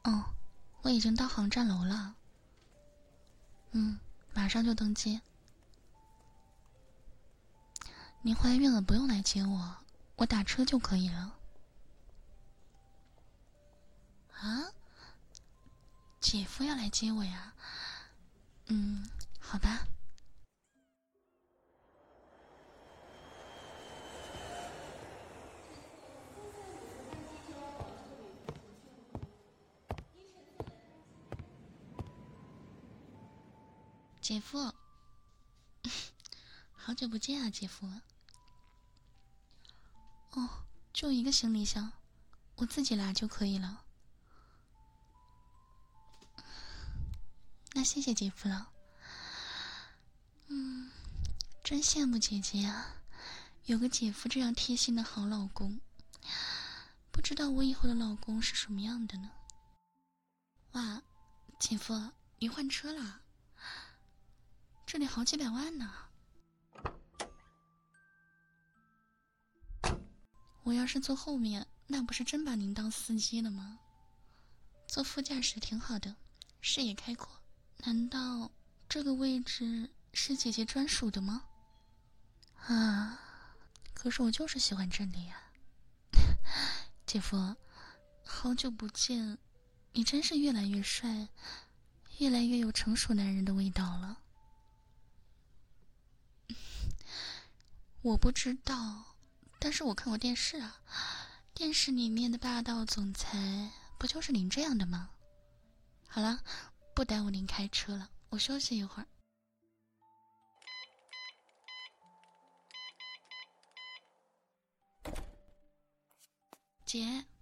哦，我已经到航站楼了。马上就登机。您怀孕了，不用来接我，我打车就可以了。啊？姐夫要来接我呀？好吧。姐夫，好久不见啊，姐夫。哦，就一个行李箱，我自己拿就可以了。那谢谢姐夫了。真羡慕姐姐啊，有个姐夫这样贴心的好老公。不知道我以后的老公是什么样的呢？哇，姐夫，你换车了？这里好几百万呢。我要是坐后面，那不是真把您当司机了吗？坐副驾驶挺好的，视野开阔。难道这个位置是姐姐专属的吗？啊，可是我就是喜欢这里啊。姐夫，好久不见，你真是越来越帅，越来越有成熟男人的味道了。我不知道，但是我看过电视啊，电视里面的霸道总裁不就是您这样的吗？好了，不耽误您开车了，我休息一会儿。姐，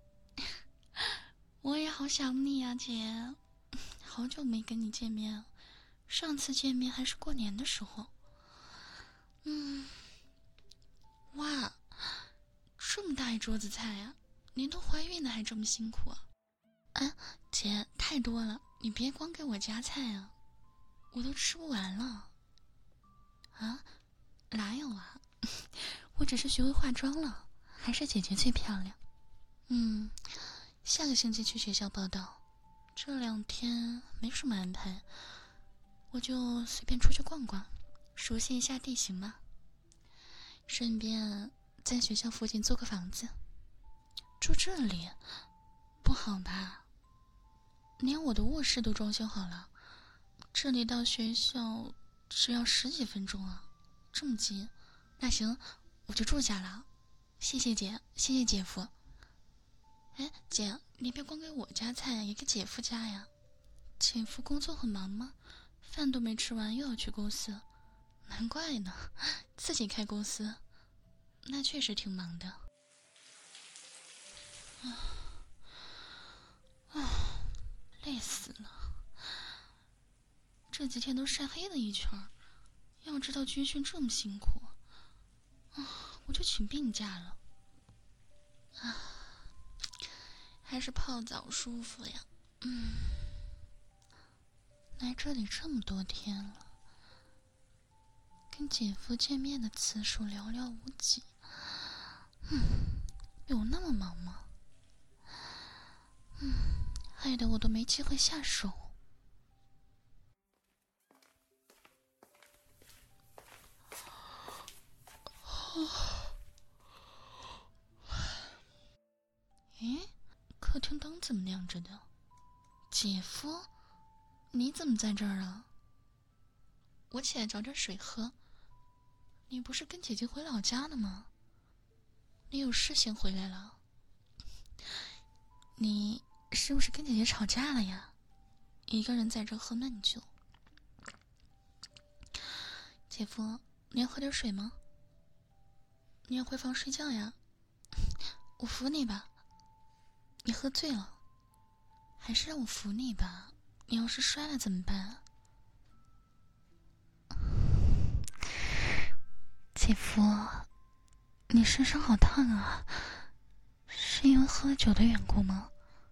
我也好想你啊，姐，好久没跟你见面了，上次见面还是过年的时候。哇，这么大一桌子菜啊，您都怀孕了还这么辛苦啊？哎，姐，太多了，你别光给我夹菜啊，我都吃不完了。啊？哪有啊？我只是学会化妆了，还是姐姐最漂亮。下个星期去学校报道，这2天没什么安排，我就随便出去逛逛，熟悉一下地形嘛。顺便在学校附近租个房子，住这里不好吧？连我的卧室都装修好了，这里到学校只要10几分钟啊，这么近。那行，我就住下了。谢谢姐，谢谢姐夫。哎，姐，你别光给我夹菜呀，也给姐夫夹呀。姐夫工作很忙吗？饭都没吃完又要去公司，难怪呢，自己开公司，那确实挺忙的。累死了，这几天都晒黑了一圈。要知道军训这么辛苦，我就请病假了。还是泡澡舒服呀。来这里这么多天了，跟姐夫见面的次数寥寥无几。有那么忙吗？害得我都没机会下手。诶，客厅灯怎么亮着的？姐夫，你怎么在这儿啊？我起来找点水喝。你不是跟姐姐回老家了吗？你有事先回来了？你是不是跟姐姐吵架了呀？一个人在这喝闷酒。姐夫，你要喝点水吗？你要回房睡觉呀？我扶你吧。你喝醉了，还是让我扶你吧。你要是摔了怎么办？姐夫，你身上好烫啊，是因为喝了酒的缘故吗？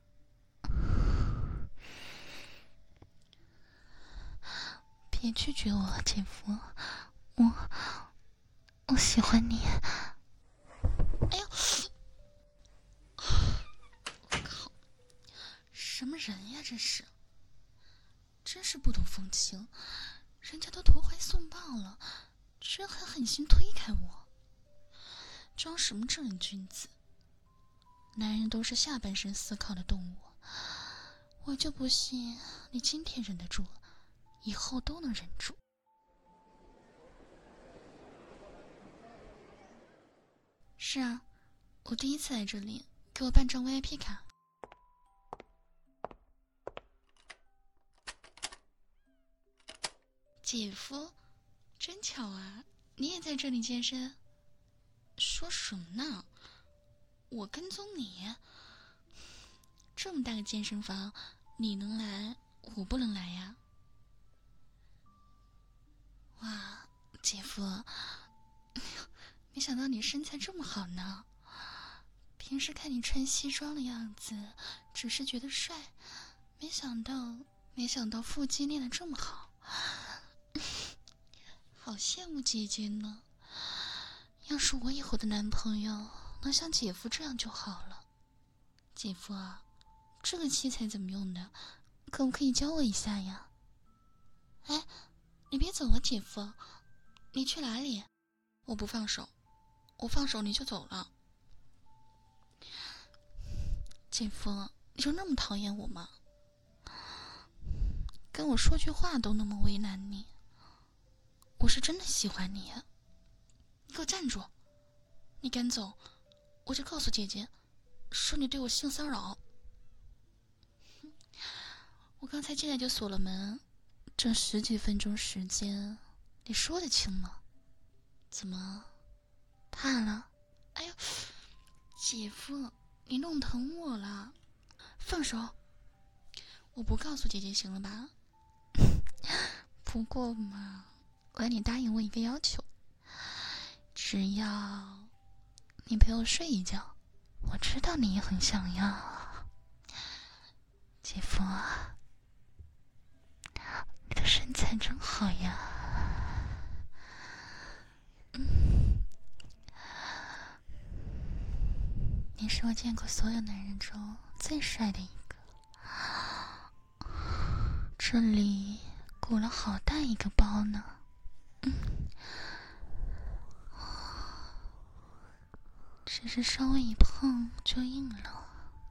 别拒绝我，姐夫，我喜欢你。哎呦，我靠，什么这是，真是不懂风情，人家都投怀送抱了，居然还狠心推开我，装什么正人君子？男人都是下半身思考的动物，我就不信你今天忍得住，以后都能忍住。是啊，我第一次来这里，给我办张 VIP 卡。姐夫，真巧啊，你也在这里健身？说什么呢？我跟踪你？这么大个健身房，你能来，我不能来呀？哇，姐夫，没想到你身材这么好呢。平时看你穿西装的样子，只是觉得帅，没想到腹肌练得这么好，好羡慕姐姐呢。要是我以后的男朋友能像姐夫这样就好了。姐夫啊，这个器材怎么用的？可不可以教我一下呀？哎，你别走啊，姐夫，你去哪里？我不放手，我放手你就走了。姐夫，你就那么讨厌我吗？跟我说句话都那么为难你，我是真的喜欢你啊。你给我站住！你敢走，我就告诉姐姐，说你对我性骚扰。我刚才进来就锁了门，这10几分钟时间，你说得清吗？怎么，怕了？哎呦，姐夫，你弄疼我了，放手！我不告诉姐姐行了吧？不过嘛，我要你答应我一个要求，只要你陪我睡一觉，我知道你也很想要。姐夫啊，你的身材真好呀。你是我见过所有男人中最帅的一个。这里鼓了好大一个包呢。只是稍微一碰就硬了。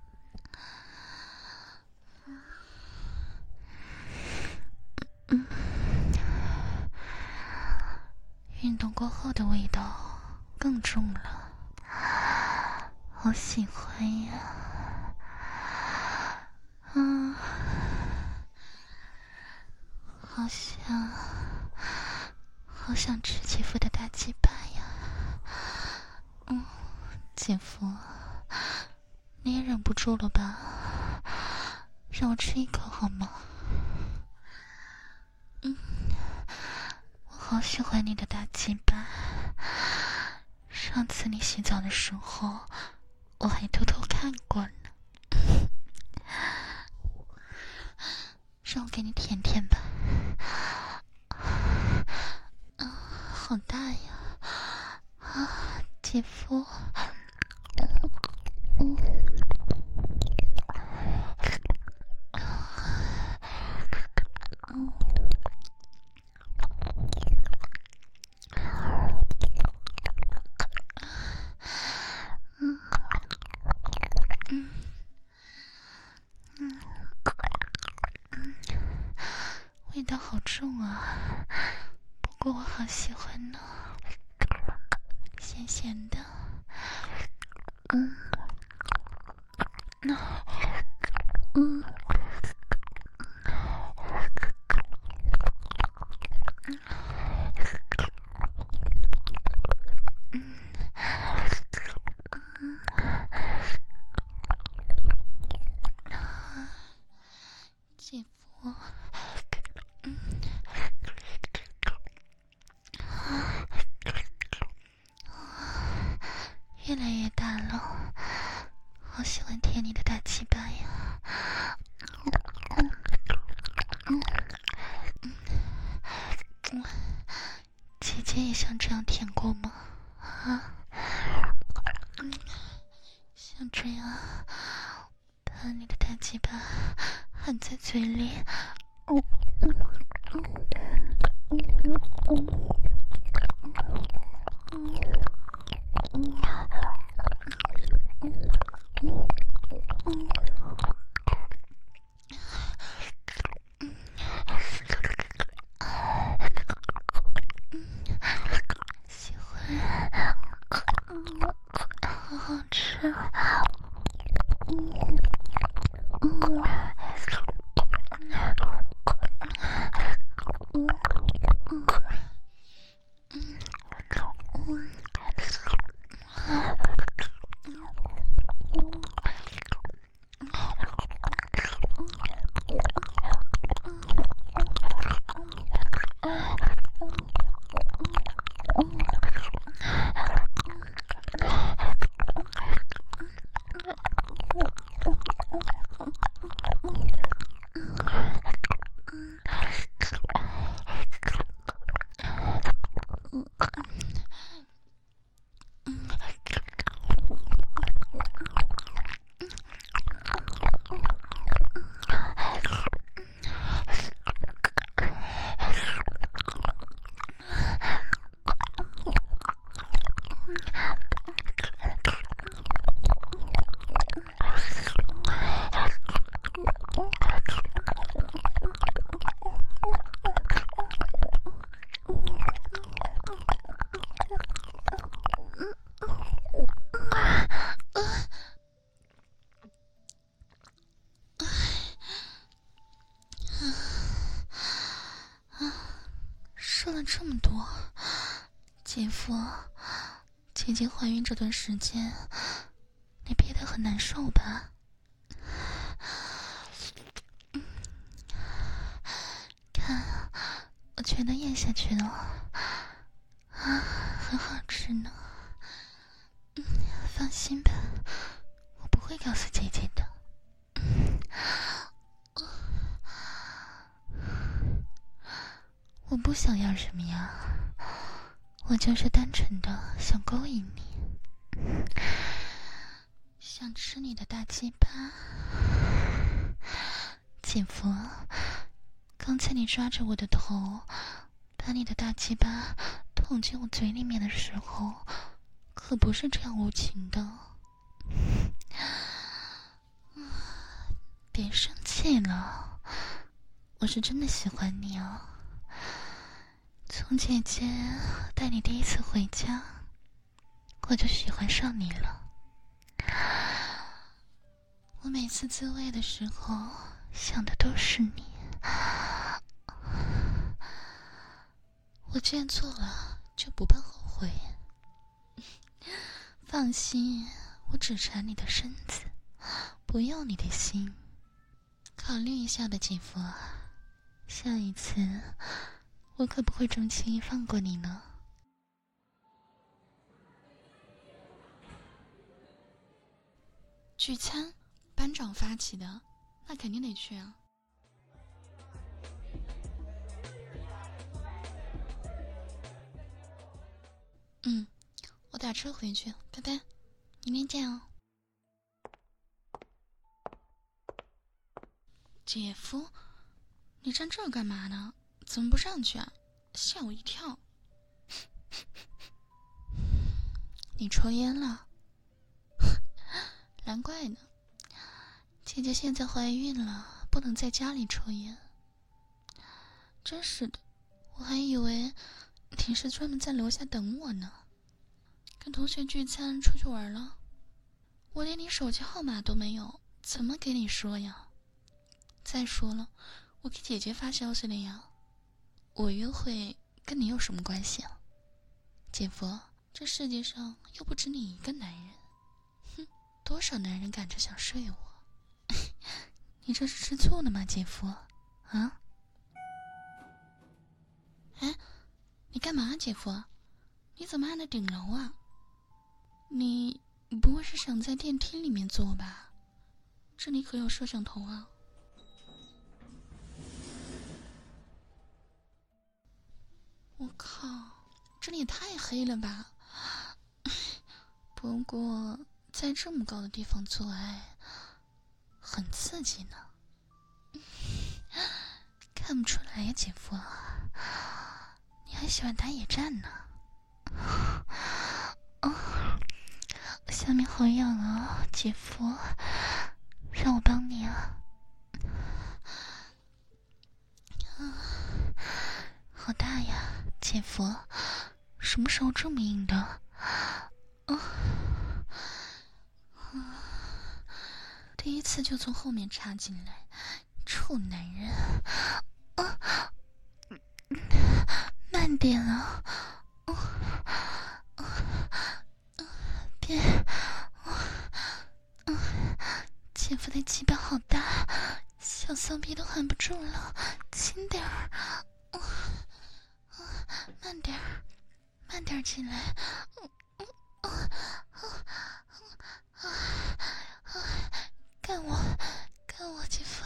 运动过后的味道更重了，好喜欢呀！好想吃姐夫的大鸡巴呀！姐夫，你也忍不住了吧？让我吃一口好吗？我好喜欢你的大鸡巴。上次你洗澡的时候，我还偷偷看过呢。让我给你舔舔吧。好大呀！姐夫。味道好重啊，不过我好喜欢呢，咸咸的。姐夫，越来越大了，好喜欢舔你的大鸡巴呀！姐姐也想这样舔过吗？像这样把你的大鸡巴含在嘴里。喜欢，好好吃。说了这么多，姐夫，姐姐怀孕这段时间，你憋得很难受吧？看，我全都咽下去了，很好吃呢。放心吧，我不会告诉姐姐的。我不想要什么呀，我就是单纯的想勾引你，想吃你的大鸡巴。姐夫，刚才你抓着我的头，把你的大鸡巴捅进我嘴里面的时候，可不是这样无情的。别生气了，我是真的喜欢你啊。从姐姐带你第一次回家，我就喜欢上你了。我每次自慰的时候想的都是你。我这样做了就不怕后悔。放心，我只馋你的身子，不要你的心。考虑一下吧，姐夫，下一次我可不会这么轻易放过你呢。聚餐，班长发起的，那肯定得去啊。我打车回去，拜拜，明天见哦。姐夫，你站这儿干嘛呢？怎么不上去啊？吓我一跳。你抽烟了？难怪呢。姐姐现在怀孕了，不能在家里抽烟。真是的，我还以为你是专门在楼下等我呢。跟同学聚餐出去玩了，我连你手机号码都没有，怎么给你说呀？再说了，我给姐姐发消息了呀。我约会跟你有什么关系啊？姐夫，这世界上又不止你一个男人，哼，多少男人赶着想睡我。你这是吃醋呢吗，姐夫？啊？哎，你干嘛，姐夫？你怎么按的顶楼啊？你不会是想在电梯里面坐吧？这里可有摄像头啊。我靠，这里也太黑了吧。不过在这么高的地方做爱很刺激呢。 看不出来呀，姐夫，你还喜欢打野战呢。下面好痒啊，姐夫，让我帮你啊。好大呀，姐夫，什么时候这么硬的？第一次就从后面插进来，臭男人！慢点啊！别！姐夫的鸡巴好大，小骚逼都含不住了，轻点儿！慢点儿，慢点儿进来！干我，干我，姐夫！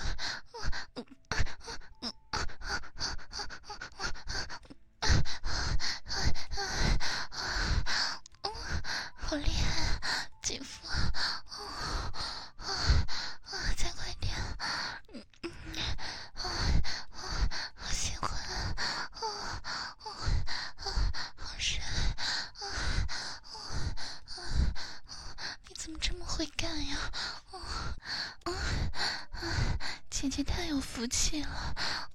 好厉害，姐夫！再快点！好喜欢，好深！你怎么这么会干呀？姐姐太有福气了！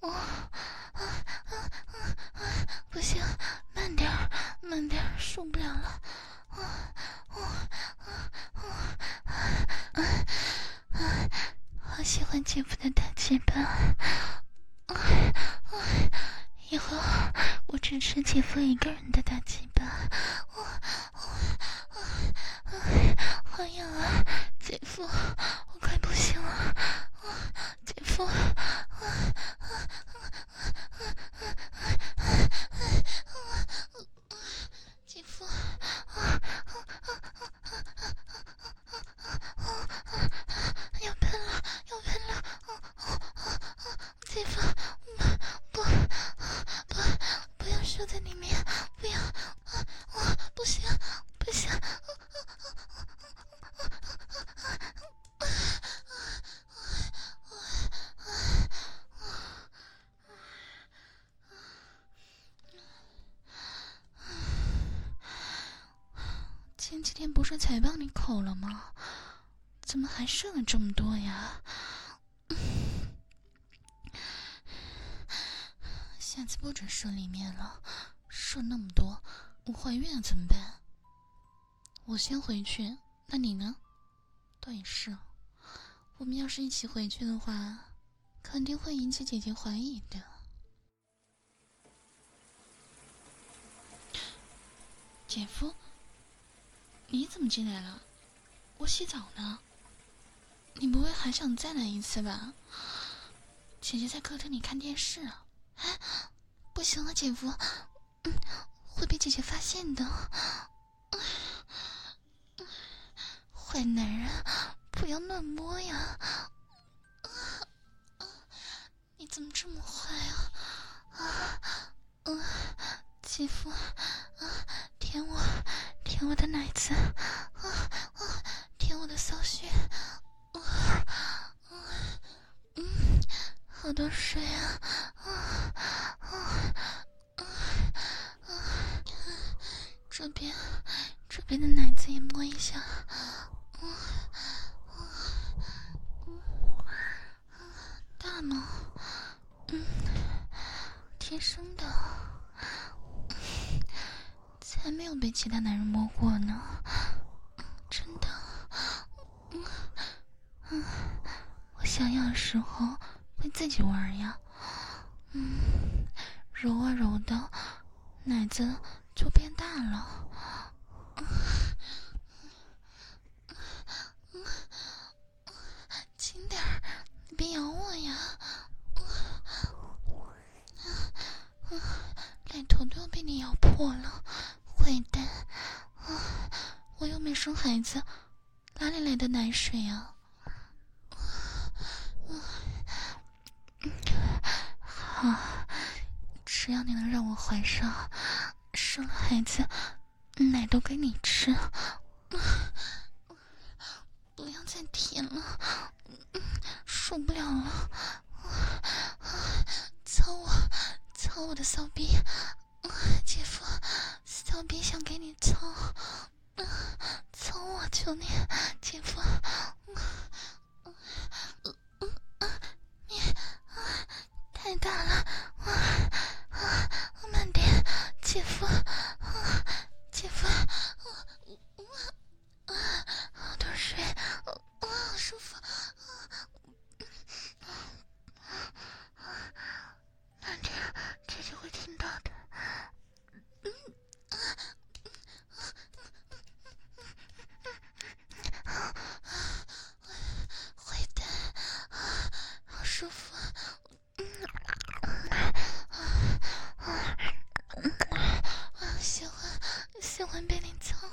不行，慢点儿，慢点儿，受不了了！好喜欢姐夫的大鸡巴！以后我只吃姐夫一个人的大鸡巴！好痒啊，姐夫，我快不行了！姐夫，姐夫，要喷了，要喷了！姐夫，不要射在里面，不要！不行，不行！前几天不是才帮你口了吗？怎么还剩了这么多呀？下次不准射里面了，射那么多，我怀孕了怎么办？我先回去，那你呢？倒也是，我们要是一起回去的话，肯定会引起姐姐怀疑的。姐夫，你怎么进来了？我洗澡呢。你不会还想再来一次吧？姐姐在客厅里看电视啊。不行了，姐夫，会被姐姐发现的。坏男人，不要乱摸呀！你怎么这么坏啊？姐夫，舔我的奶子，舔我的骚穴，好多水啊！这边的奶子也摸一下，大吗？天生的，才没有被其他男人摸过呢，真的。我想要的时候会自己玩呀，揉啊揉的，奶子就变大了。轻点儿，你别咬我呀！奶头都要被你咬破了，坏蛋！我又没生孩子，哪里来的奶水啊？好，只要你能让我怀上，生了孩子，奶都给你吃。不要再舔了，受不了了！再的骚逼，姐夫，骚逼想给你操，操我，求你，姐夫，你太大了，慢点，姐夫，姐夫，好多水，好舒服，慢点，姐姐会听到的。会的，好舒服。喜欢被你操。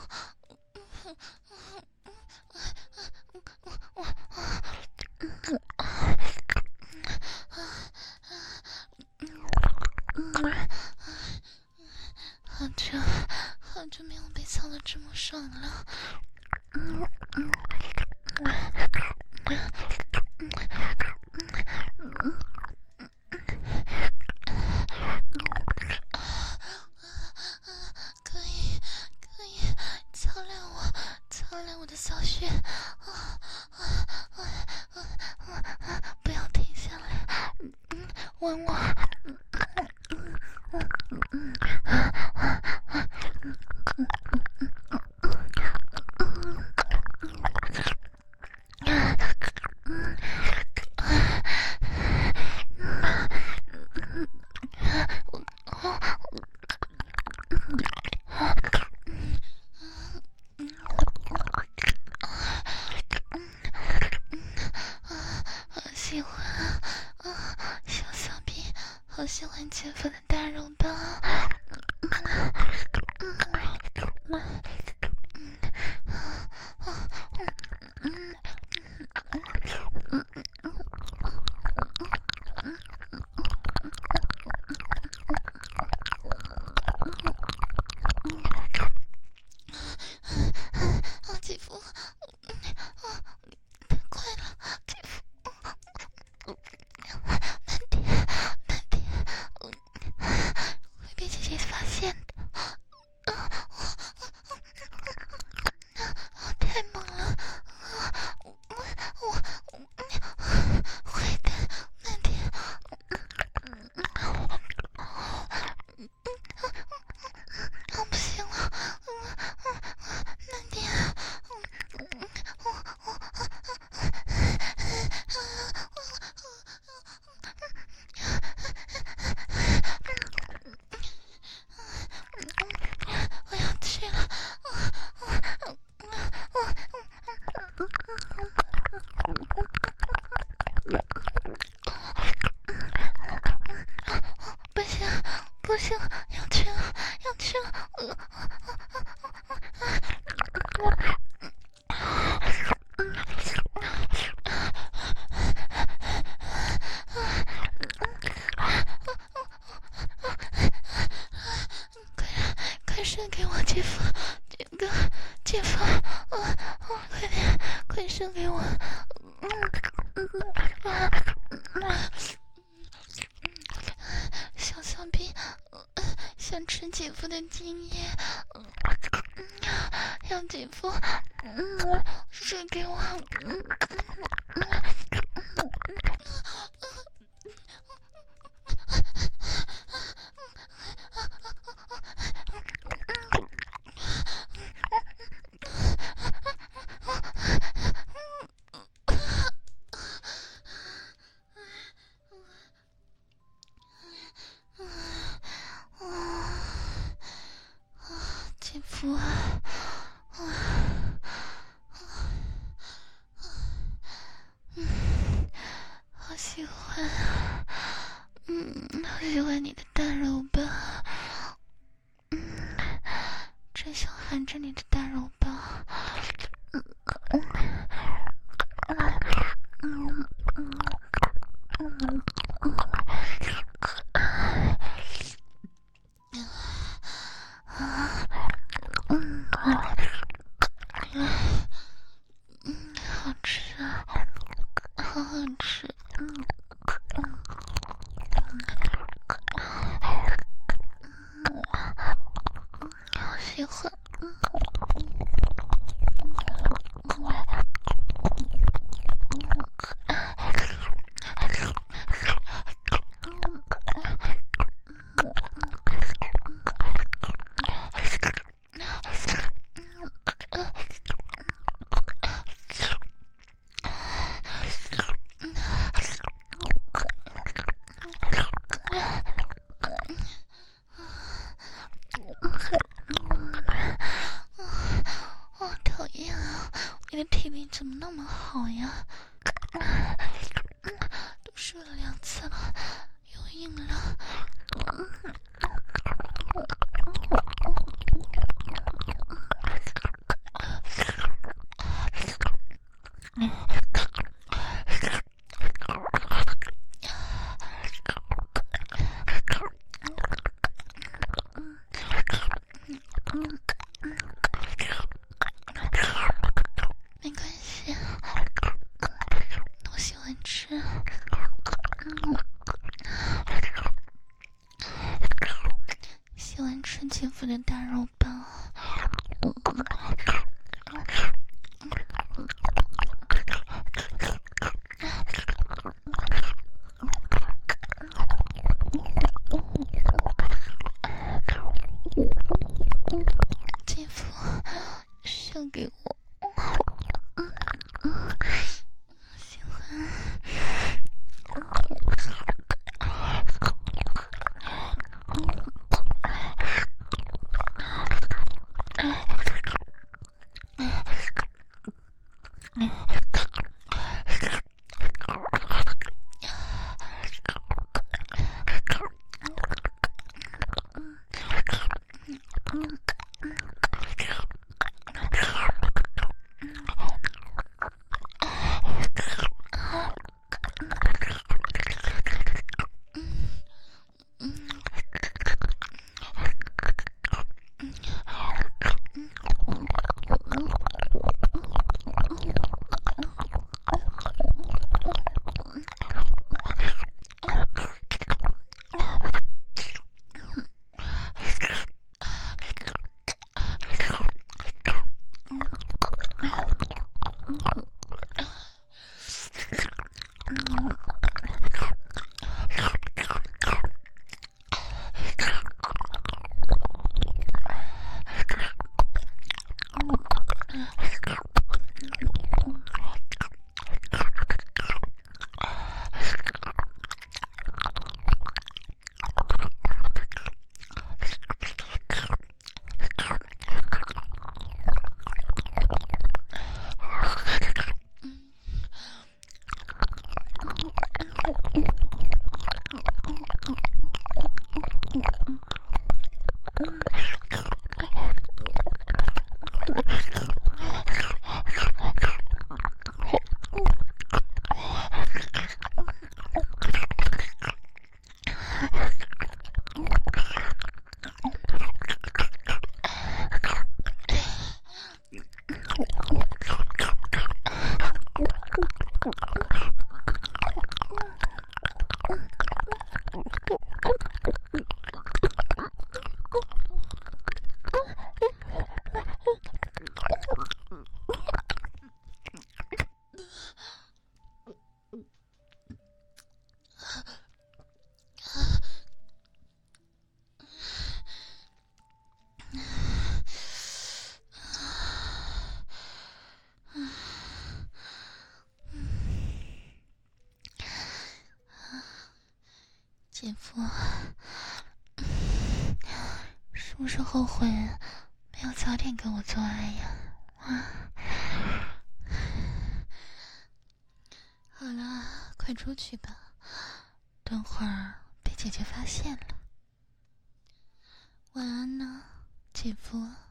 好久没有被操得这么爽了。可以，操练我的骚穴，不要停下来，吻我。喜欢小骚逼，好喜欢姐夫的大肉棒。姐夫，太快了，姐夫。慢点，会被姐姐发现的。太猛了，我会的，慢点。不行了，慢点。我要去了，不行，要去了。快射给我，姐夫，姐夫，快点，快射给我。小骚逼，想吃姐夫的精液，让姐夫射给我。姐夫，好喜欢，好喜欢你的大肉棒，真想含着你的大肉棒。好吃啊，好好吃。 你的体力怎么那么好呀？都射了2次了，又硬了。没关系，我喜欢吃。喜欢吃姐夫的大肉棒。姐夫，射给我。喜欢。姐夫，是不是后悔没有早点跟我做爱呀？好了，快出去吧，等会儿被姐姐发现了。晚安呢，姐夫。